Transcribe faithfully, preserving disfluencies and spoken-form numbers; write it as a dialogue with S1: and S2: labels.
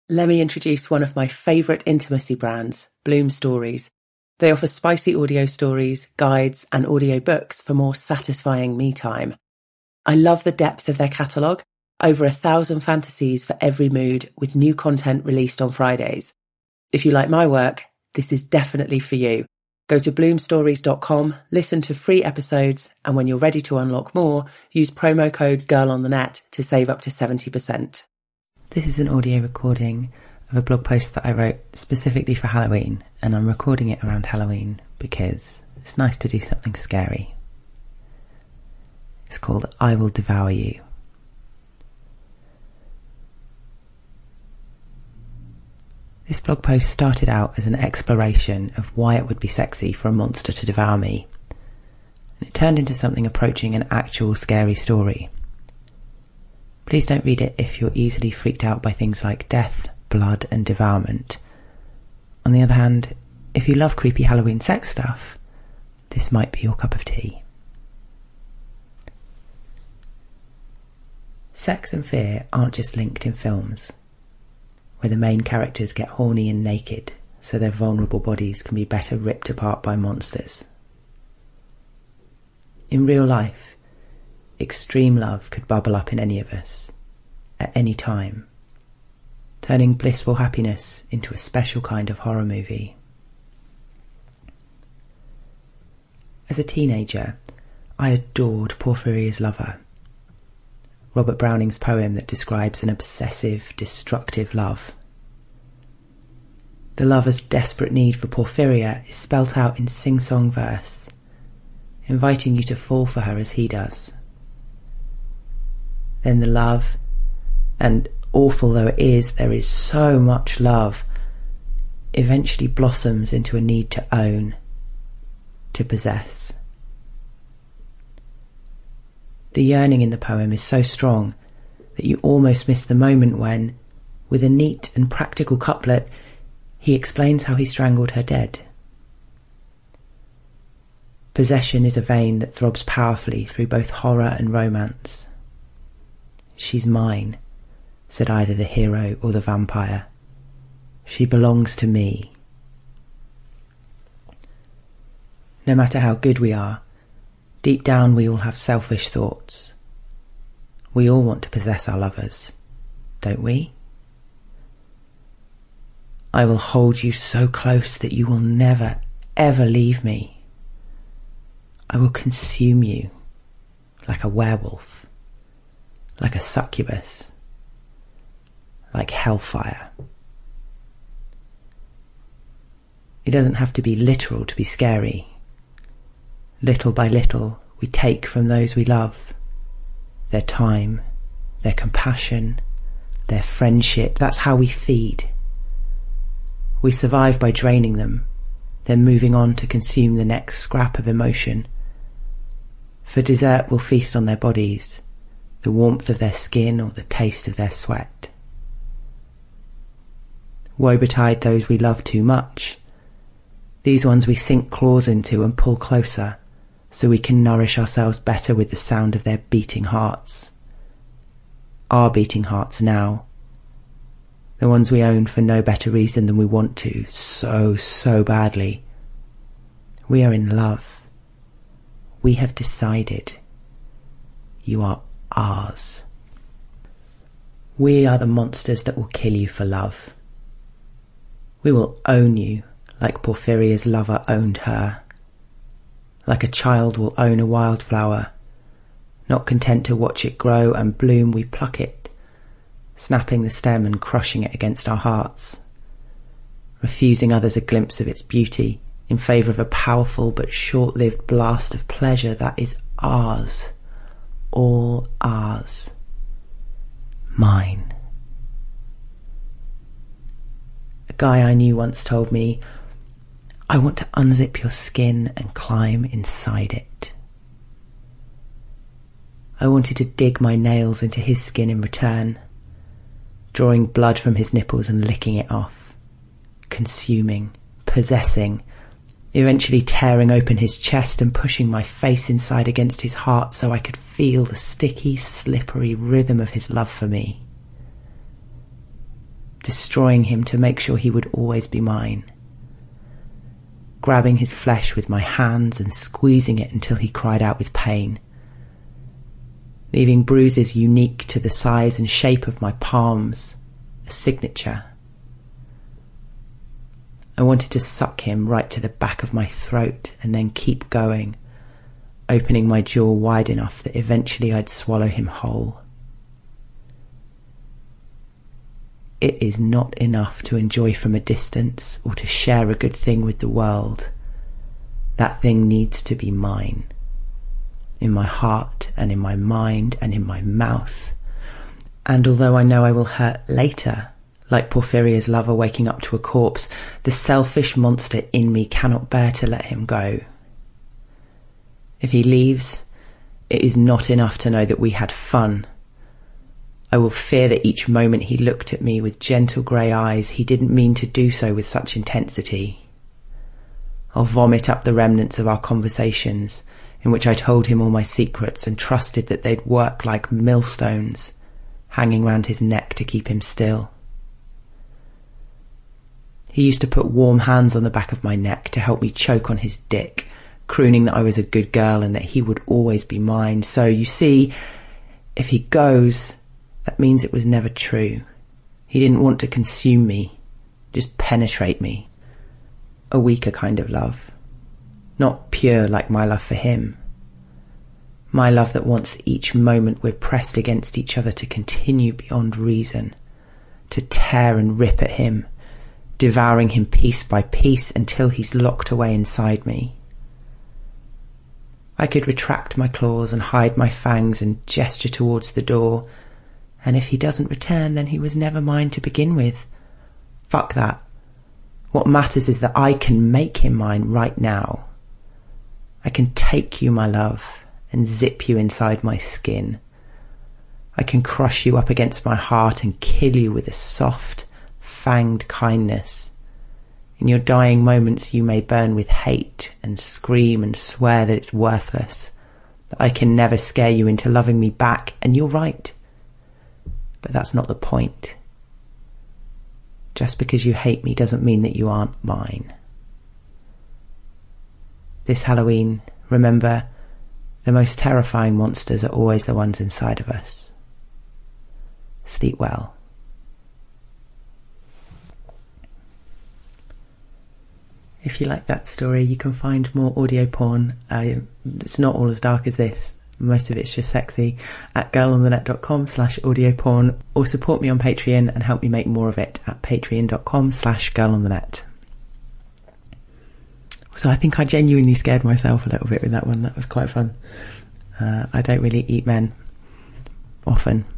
S1: Let me introduce one of my favourite intimacy brands, Bloom Stories. They offer spicy audio stories, guides, and audio books for more satisfying me time. I love the depth of their catalogue, over a thousand fantasies for every mood, with new content released on Fridays. If you like my work, this is definitely for you. Go to bloom stories dot com, listen to free episodes, and when you're ready to unlock more, use promo code GIRLONTHENET to save up to seventy percent. This is an audio recording of a blog post that I wrote specifically for Halloween, and I'm recording it around Halloween because it's nice to do something scary. It's called I Will Devour You. This blog post started out as an exploration of why it would be sexy for a monster to devour me, and it turned into something approaching an actual scary story. Please don't read it if you're easily freaked out by things like death, blood and devourment. On the other hand, if you love creepy Halloween sex stuff, this might be your cup of tea. Sex and fear aren't just linked in films, where the main characters get horny and naked so their vulnerable bodies can be better ripped apart by monsters. In real life, extreme love could bubble up in any of us, at any time, turning blissful happiness into a special kind of horror movie. As a teenager, I adored Porphyria's Lover, Robert Browning's poem that describes an obsessive, destructive love. The lover's desperate need for Porphyria is spelt out in sing-song verse, inviting you to fall for her as he does. Then the love, and awful though it is, there is so much love, eventually blossoms into a need to own, to possess. The yearning in the poem is so strong that you almost miss the moment when, with a neat and practical couplet, he explains how he strangled her dead. Possession is a vein that throbs powerfully through both horror and romance. She's mine, said either the hero or the vampire. She belongs to me. No matter how good we are, deep down we all have selfish thoughts. We all want to possess our lovers, don't we? I will hold you so close that you will never, ever leave me. I will consume you like a werewolf, like a succubus, like hellfire. It doesn't have to be literal to be scary. Little by little, we take from those we love their time, their compassion, their friendship. That's how we feed. We survive by draining them, then moving on to consume the next scrap of emotion. For dessert, we'll feast on their bodies, the warmth of their skin or the taste of their sweat. Woe betide those we love too much. These ones we sink claws into and pull closer, so we can nourish ourselves better with the sound of their beating hearts. Our beating hearts now. The ones we own for no better reason than we want to, so, so badly. We are in love. We have decided. You are ours. We are the monsters that will kill you for love. We will own you like Porphyria's lover owned her. Like a child will own a wildflower. Not content to watch it grow and bloom, we pluck it, snapping the stem and crushing it against our hearts, refusing others a glimpse of its beauty in favour of a powerful but short-lived blast of pleasure that is ours, all ours, mine. A guy I knew once told me, I want to unzip your skin and climb inside it. I wanted to dig my nails into his skin in return, drawing blood from his nipples and licking it off, consuming, possessing, eventually tearing open his chest and pushing my face inside against his heart so I could feel the sticky, slippery rhythm of his love for me. destroying him to make sure he would always be mine. Grabbing his flesh with my hands and squeezing it until he cried out with pain. Leaving bruises unique to the size and shape of my palms, a signature. I wanted to suck him right to the back of my throat and then keep going, opening my jaw wide enough that eventually I'd swallow him whole. It is not enough to enjoy from a distance or to share a good thing with the world. That thing needs to be mine. In my heart and in my mind and in my mouth. And although I know I will hurt later, like Porphyria's lover waking up to a corpse, the selfish monster in me cannot bear to let him go. If he leaves, it is not enough to know that we had fun. I will fear that each moment he looked at me with gentle grey eyes, he didn't mean to do so with such intensity. I'll vomit up the remnants of our conversations, in which I told him all my secrets and trusted that they'd work like millstones, hanging round his neck to keep him still. He used to put warm hands on the back of my neck to help me choke on his dick, crooning that I was a good girl and that he would always be mine. So, you see, if he goes, that means it was never true. He didn't want to consume me, just penetrate me. A weaker kind of love. Not pure like my love for him. My love that wants each moment we're pressed against each other to continue beyond reason, to tear and rip at him, devouring him piece by piece until he's locked away inside me. I could retract my claws and hide my fangs and gesture towards the door, and if he doesn't return, then he was never mine to begin with. Fuck that. What matters is that I can make him mine right now. I can take you, my love, and zip you inside my skin. I can crush you up against my heart and kill you with a soft, fanged kindness. In your dying moments you may burn with hate and scream and swear that it's worthless, that I can never scare you into loving me back, and you're right. But that's not the point. Just because you hate me doesn't mean that you aren't mine. This Halloween, remember, the most terrifying monsters are always the ones inside of us. Sleep well. If you like that story, you can find more audio porn. Uh, it's not all as dark as this. Most of it's just sexy at girlonthenet.com slash audio porn, or support me on Patreon and help me make more of it at patreon.com slash girlonthenet. So I think I genuinely scared myself a little bit with that one. That was quite fun. Uh, I don't really eat men often.